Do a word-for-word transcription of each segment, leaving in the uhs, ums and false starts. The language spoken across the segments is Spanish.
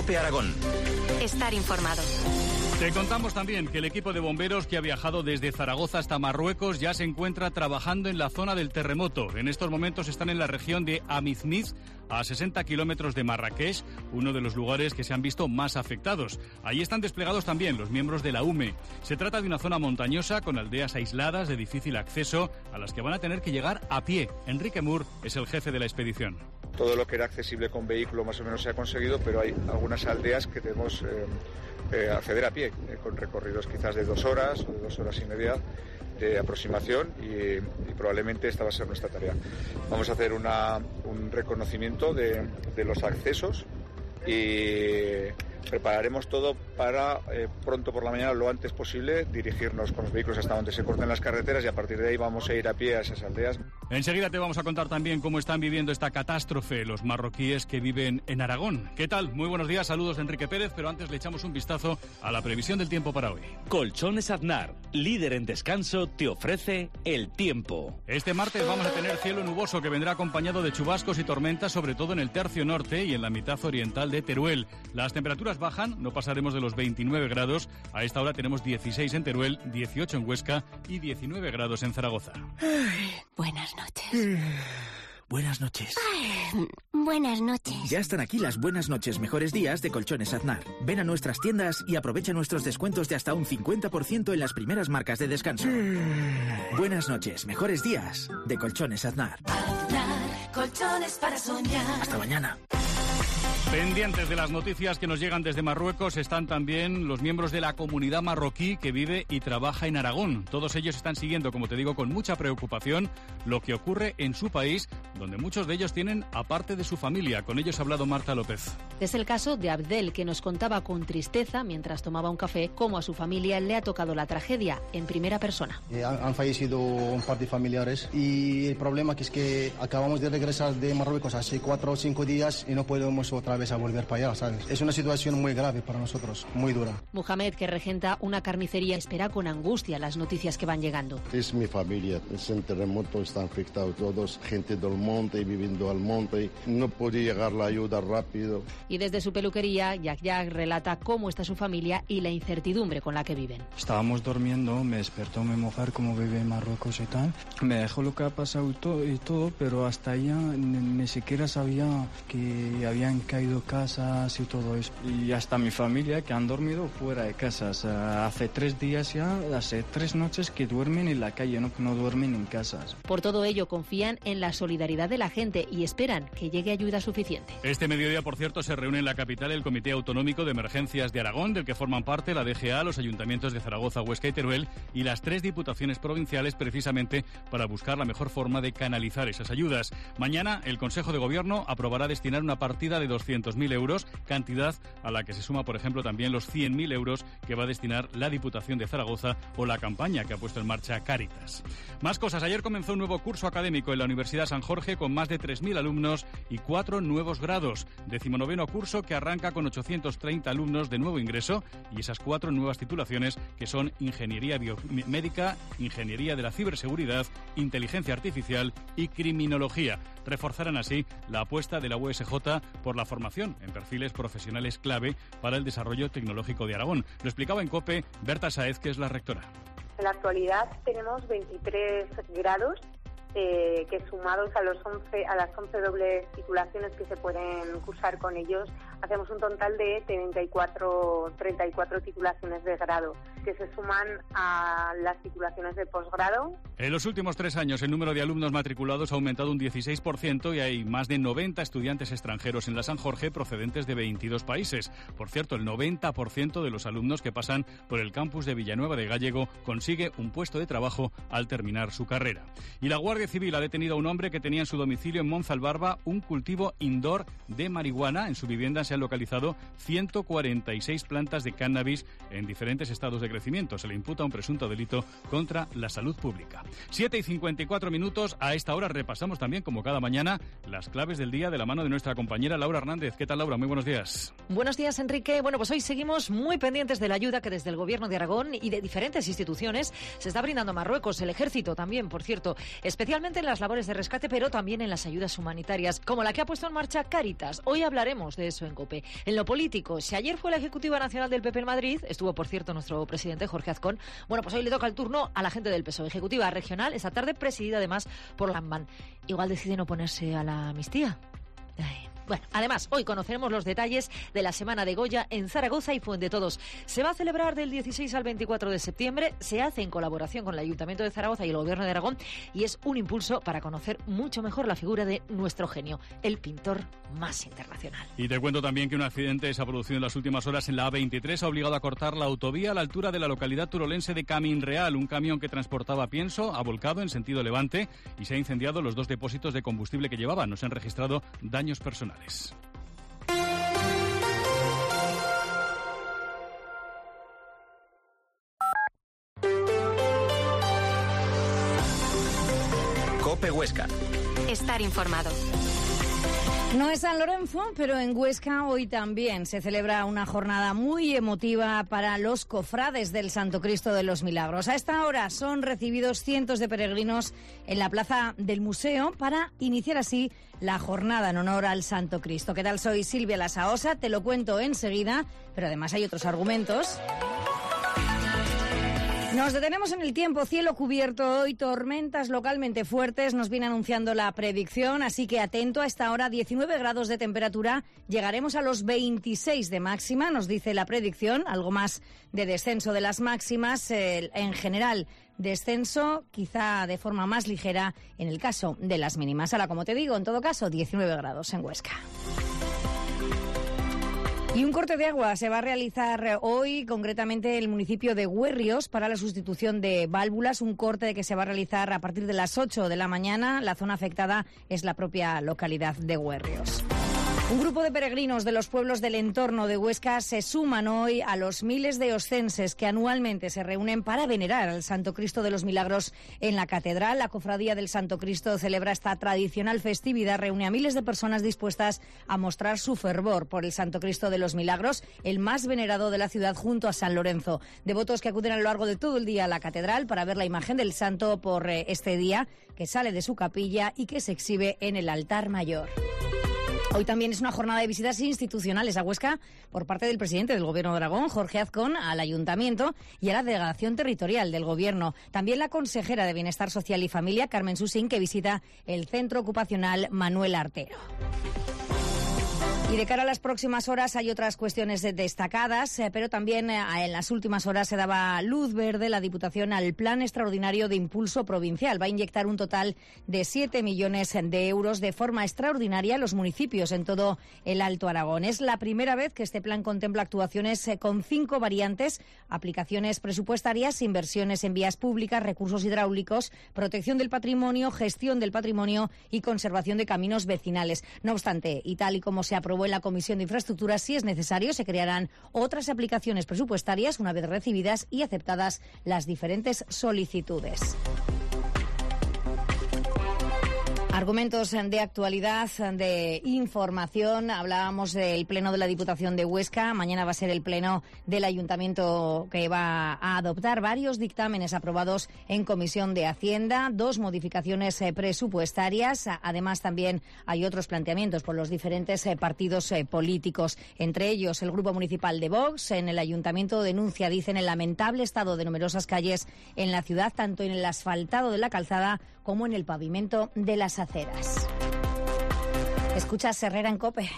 COPE Aragón. Estar informado. Te contamos también que el equipo de bomberos que ha viajado desde Zaragoza hasta Marruecos ya se encuentra trabajando en la zona del terremoto. En estos momentos están en la región de Amizmiz, a sesenta kilómetros de Marrakech, uno de los lugares que se han visto más afectados. Allí están desplegados también los miembros de la U M E. Se trata de una zona montañosa con aldeas aisladas de difícil acceso a las que van a tener que llegar a pie. Enrique Mur es el jefe de la expedición. Todo lo que era accesible con vehículo más o menos se ha conseguido, pero hay algunas aldeas que debemos eh, eh, acceder a pie, eh, con recorridos quizás de dos horas o de dos horas y media de aproximación y, y probablemente esta va a ser nuestra tarea. Vamos a hacer una, un reconocimiento de, de los accesos y prepararemos todo para eh, pronto por la mañana, lo antes posible, dirigirnos con los vehículos hasta donde se corten las carreteras y a partir de ahí vamos a ir a pie a esas aldeas. Enseguida te vamos a contar también cómo están viviendo esta catástrofe los marroquíes que viven en Aragón. ¿Qué tal? Muy buenos días, saludos de Enrique Pérez, pero antes le echamos un vistazo a la previsión del tiempo para hoy. Colchones Aznar, líder en descanso, te ofrece el tiempo. Este martes vamos a tener cielo nuboso que vendrá acompañado de chubascos y tormentas, sobre todo en el tercio norte y en la mitad oriental de Teruel. Las temperaturas bajan, no pasaremos de los veintinueve grados. A esta hora tenemos dieciséis en Teruel, dieciocho en Huesca y diecinueve grados en Zaragoza. Ay, buenas noches. Buenas noches. Ay, buenas noches. Ya están aquí las buenas noches, mejores días de Colchones Aznar. Ven a nuestras tiendas y aprovecha nuestros descuentos de hasta un cincuenta por ciento en las primeras marcas de descanso. Buenas noches, mejores días de Colchones Aznar. Aznar, colchones para soñar. Hasta mañana. Pendientes de las noticias que nos llegan desde Marruecos están también los miembros de la comunidad marroquí que vive y trabaja en Aragón. Todos ellos están siguiendo, como te digo, con mucha preocupación lo que ocurre en su país, donde muchos de ellos tienen aparte de su familia. Con ellos ha hablado Marta López. Es el caso de Abdel, que nos contaba con tristeza, mientras tomaba un café, cómo a su familia le ha tocado la tragedia en primera persona. Eh, han, han fallecido un par de familiares y el problema que es que acabamos de regresar de Marruecos hace cuatro o cinco días y no podemos otra vez a volver para allá, ¿sabes? Es una situación muy grave para nosotros, muy dura. Mohamed, que regenta una carnicería, espera con angustia las noticias que van llegando. Es mi familia, es un terremoto, están afectados todos, gente del monte, viviendo al monte, no podía llegar la ayuda rápido. Y desde su peluquería, Yak Yak relata cómo está su familia y la incertidumbre con la que viven. Estábamos durmiendo, me despertó mi mujer, como vive en Marruecos y tal. Me dejó lo que ha pasado y todo, y todo pero hasta allá ni, ni siquiera sabía que habían caído casas y todo eso. Y hasta mi familia, que han dormido fuera de casas. Hace tres días ya, hace tres noches que duermen en la calle, no, no duermen en casas. Por todo ello, confían en la solidaridad de la gente y esperan que llegue ayuda suficiente. Este mediodía, por cierto, se reúne en la capital el Comité Autonómico de Emergencias de Aragón, del que forman parte la D G A, los ayuntamientos de Zaragoza, Huesca y Teruel y las tres diputaciones provinciales, precisamente para buscar la mejor forma de canalizar esas ayudas. Mañana, el Consejo de Gobierno aprobará destinar una partida de doscientos mil euros, cantidad a la que se suma, por ejemplo, también los cien mil euros que va a destinar la Diputación de Zaragoza o la campaña que ha puesto en marcha Cáritas. Más cosas. Ayer comenzó un nuevo curso académico en la Universidad San Jorge con más de tres mil alumnos y cuatro nuevos grados. Decimonoveno curso que arranca con ochocientos treinta alumnos de nuevo ingreso y esas cuatro nuevas titulaciones que son Ingeniería Biomédica, Ingeniería de la Ciberseguridad, Inteligencia Artificial y Criminología. Reforzarán así la apuesta de la U S J por la formación en perfiles profesionales clave para el desarrollo tecnológico de Aragón. Lo explicaba en COPE Berta Sáez, que es la rectora. En la actualidad tenemos veintitrés grados eh, que sumados a los once a las once dobles titulaciones que se pueden cursar con ellos, hacemos un total de treinta y cuatro titulaciones de grado, que se suman a las titulaciones de posgrado. En los últimos tres años el número de alumnos matriculados ha aumentado un dieciséis por ciento y hay más de noventa estudiantes extranjeros en la San Jorge procedentes de veintidós países. Por cierto, el noventa por ciento de los alumnos que pasan por el campus de Villanueva de Gállego consigue un puesto de trabajo al terminar su carrera. Y la Guardia Civil ha detenido a un hombre que tenía en su domicilio en Monzalbarba un cultivo indoor de marihuana. En su vivienda se han localizado ciento cuarenta y seis plantas de cannabis en diferentes estados de crecimiento. Se le imputa un presunto delito contra la salud pública. siete y cincuenta y cuatro minutos. A esta hora repasamos también, como cada mañana, las claves del día de la mano de nuestra compañera Laura Hernández. ¿Qué tal, Laura? Muy buenos días. Buenos días, Enrique. Bueno, pues hoy seguimos muy pendientes de la ayuda que desde el Gobierno de Aragón y de diferentes instituciones se está brindando a Marruecos. El Ejército también, por cierto. Especial especialmente en las labores de rescate, pero también en las ayudas humanitarias, como la que ha puesto en marcha Cáritas. Hoy hablaremos de eso en COPE. En lo político, si ayer fue la Ejecutiva Nacional del P P en Madrid, estuvo, por cierto, nuestro presidente Jorge Azcón, bueno, pues hoy le toca el turno a la gente del P S O E. Ejecutiva regional, esta tarde presidida además por Lambán. Igual deciden oponerse a la amnistía. Ay. Bueno, además, hoy conoceremos los detalles de la Semana de Goya en Zaragoza y Fuendetodos. Se va a celebrar del dieciséis al veinticuatro de septiembre, se hace en colaboración con el Ayuntamiento de Zaragoza y el Gobierno de Aragón y es un impulso para conocer mucho mejor la figura de nuestro genio, el pintor más internacional. Y te cuento también que un accidente se ha producido en las últimas horas en la A veintitrés, ha obligado a cortar la autovía a la altura de la localidad turolense de Caminreal. Un camión que transportaba pienso ha volcado en sentido levante y se ha incendiado los dos depósitos de combustible que llevaban. No se han registrado daños personales. COPE Huesca. Estar informado. No es San Lorenzo, pero en Huesca hoy también se celebra una jornada muy emotiva para los cofrades del Santo Cristo de los Milagros. A esta hora son recibidos cientos de peregrinos en la plaza del museo para iniciar así la jornada en honor al Santo Cristo. ¿Qué tal? Soy Silvia Lasaosa, te lo cuento enseguida, pero además hay otros argumentos. Nos detenemos en el tiempo, cielo cubierto hoy, tormentas localmente fuertes, nos viene anunciando la predicción, así que atento, a esta hora diecinueve grados de temperatura, llegaremos a los veintiséis de máxima, nos dice la predicción, algo más de descenso de las máximas, eh, en general descenso, quizá de forma más ligera en el caso de las mínimas. Ahora, como te digo, en todo caso, diecinueve grados en Huesca. Y un corte de agua se va a realizar hoy, concretamente en el municipio de Huerrios, para la sustitución de válvulas. Un corte que se va a realizar a partir de las ocho de la mañana. La zona afectada es la propia localidad de Huerrios. Un grupo de peregrinos de los pueblos del entorno de Huesca se suman hoy a los miles de oscenses que anualmente se reúnen para venerar al Santo Cristo de los Milagros en la catedral. La Cofradía del Santo Cristo celebra esta tradicional festividad, reúne a miles de personas dispuestas a mostrar su fervor por el Santo Cristo de los Milagros, el más venerado de la ciudad junto a San Lorenzo. Devotos que acuden a lo largo de todo el día a la catedral para ver la imagen del santo por este día, que sale de su capilla y que se exhibe en el altar mayor. Hoy también es una jornada de visitas institucionales a Huesca por parte del presidente del Gobierno de Aragón, Jorge Azcón, al Ayuntamiento y a la Delegación Territorial del Gobierno. También la consejera de Bienestar Social y Familia, Carmen Susín, que visita el Centro Ocupacional Manuel Artero. Y de cara a las próximas horas hay otras cuestiones destacadas, eh, pero también eh, en las últimas horas se daba luz verde la Diputación al Plan Extraordinario de Impulso Provincial. Va a inyectar un total de siete millones de euros de forma extraordinaria a los municipios en todo el Alto Aragón. Es la primera vez que este plan contempla actuaciones eh, con cinco variantes: aplicaciones presupuestarias, inversiones en vías públicas, recursos hidráulicos, protección del patrimonio, gestión del patrimonio y conservación de caminos vecinales. No obstante, y tal y como se aprobó en la Comisión de Infraestructuras, si es necesario, se crearán otras aplicaciones presupuestarias una vez recibidas y aceptadas las diferentes solicitudes. Argumentos de actualidad, de información. Hablábamos del pleno de la Diputación de Huesca. Mañana va a ser el pleno del Ayuntamiento, que va a adoptar varios dictámenes aprobados en Comisión de Hacienda, dos modificaciones presupuestarias. Además, también hay otros planteamientos por los diferentes partidos políticos. Entre ellos, el Grupo Municipal de Vox en el Ayuntamiento denuncia, dicen, el lamentable estado de numerosas calles en la ciudad, tanto en el asfaltado de la calzada como en el pavimento de las aceras. Escuchas Herrera en COPE.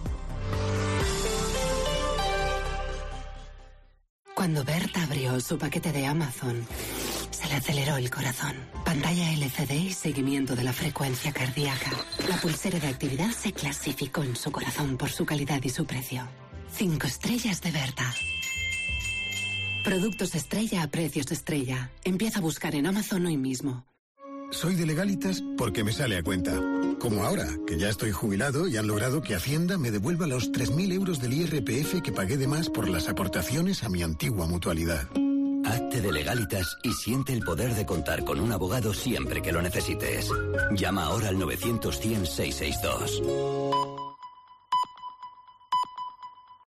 Cuando Berta abrió su paquete de Amazon, se le aceleró el corazón. Pantalla L C D y seguimiento de la frecuencia cardíaca. La pulsera de actividad se clasificó en su corazón por su calidad y su precio. Cinco estrellas de Berta. Productos estrella a precios estrella. Empieza a buscar en Amazon hoy mismo. Soy de Legalitas porque me sale a cuenta. Como ahora, que ya estoy jubilado y han logrado que Hacienda me devuelva los tres mil euros del I R P F que pagué de más por las aportaciones a mi antigua mutualidad. Hazte de Legalitas y siente el poder de contar con un abogado siempre que lo necesites. Llama ahora al novecientos cien seiscientos sesenta y dos.